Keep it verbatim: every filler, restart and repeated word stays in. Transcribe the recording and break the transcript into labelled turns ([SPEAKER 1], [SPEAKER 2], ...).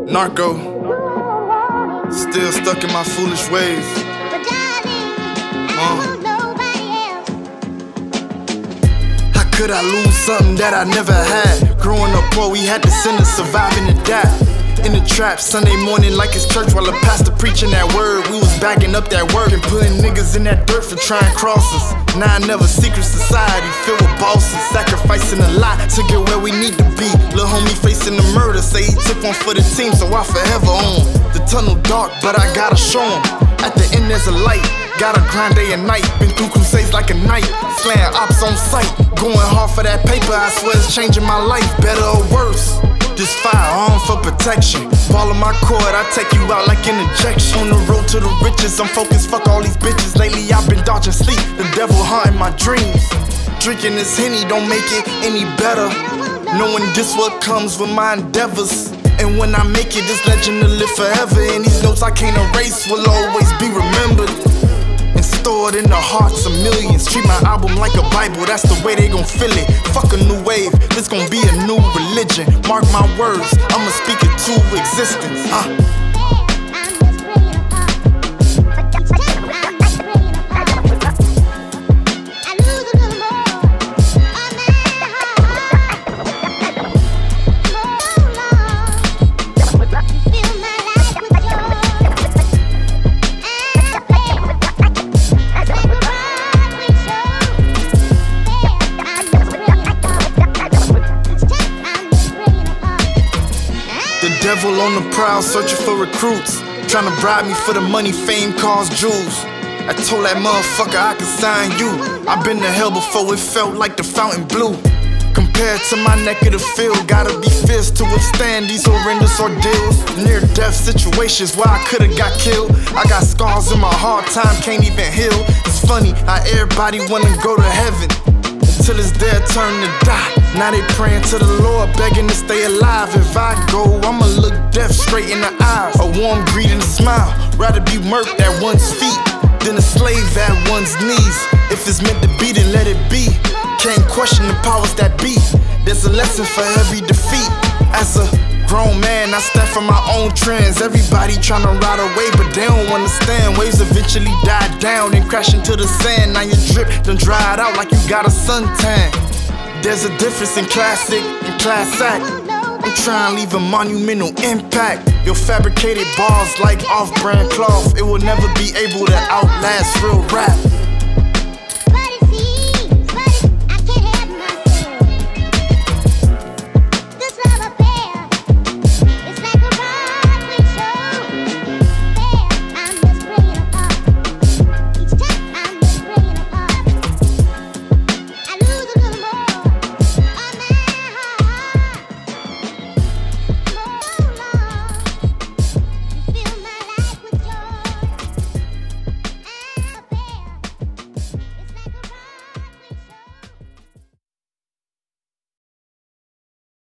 [SPEAKER 1] Narco, still stuck in my foolish ways. Uh. How could I lose something that I never had? Growing up poor, we had to send us surviving to die. In the trap, Sunday morning like it's church while the pastor preaching that word. We was backing up that word and putting niggas in that dirt for trying crosses. Now I never secret society filled with bosses, sacrificing a lot to get where we need to be. Lil' homie facing the murder, say he took one for the team, so I forever own. The tunnel dark, but I gotta show him. At the end there's a light, gotta grind day and night. Been through crusades like a knight, slaying ops on sight. Going hard for that paper, I swear it's changing my life, better or worse. This firearm for protection. Ball in my cord, I take you out like an injection. On the road to the riches, I'm focused, fuck all these bitches. Lately I've been dodging sleep, the devil haunting my dreams. Drinking this Henny don't make it any better, knowing this what comes with my endeavors. And when I make it, this legend will live forever. And these notes I can't erase will always be remembered and stored in the hearts of millions. Treat my album like a Bible, that's the way they gon' feel it. Fuck a new wave, this gon' be a new religion. Mark my words, I'ma speak it to existence. uh. The devil on the prowl, searching for recruits, trying to bribe me for the money, fame, cars, jewels. I told that motherfucker I could sign you. I've been to hell before, it felt like the fountain blue. Compared to my neck of the field, gotta be fierce to withstand these horrendous ordeals. Near-death situations where I could've got killed. I got scars in my hard time, can't even heal. It's funny how everybody wanna go to heaven till it's their turn to die. Now they praying to the Lord, begging to stay alive. If I go, I'ma look death straight in the eyes. A warm greeting, a smile. Rather be murked at one's feet than a slave at one's knees. If it's meant to be, then let it be. Can't question the powers that be. There's a lesson for every defeat. As a grown man, I step from my own trends. Everybody tryna ride a wave, but they don't understand. Waves eventually die down and crash into the sand. Now your drip done dried out like you got a suntan. There's a difference in classic and class act. I'm trying to leave a monumental impact. Your fabricated bars like off-brand cloth, it will never be able to outlast real rap.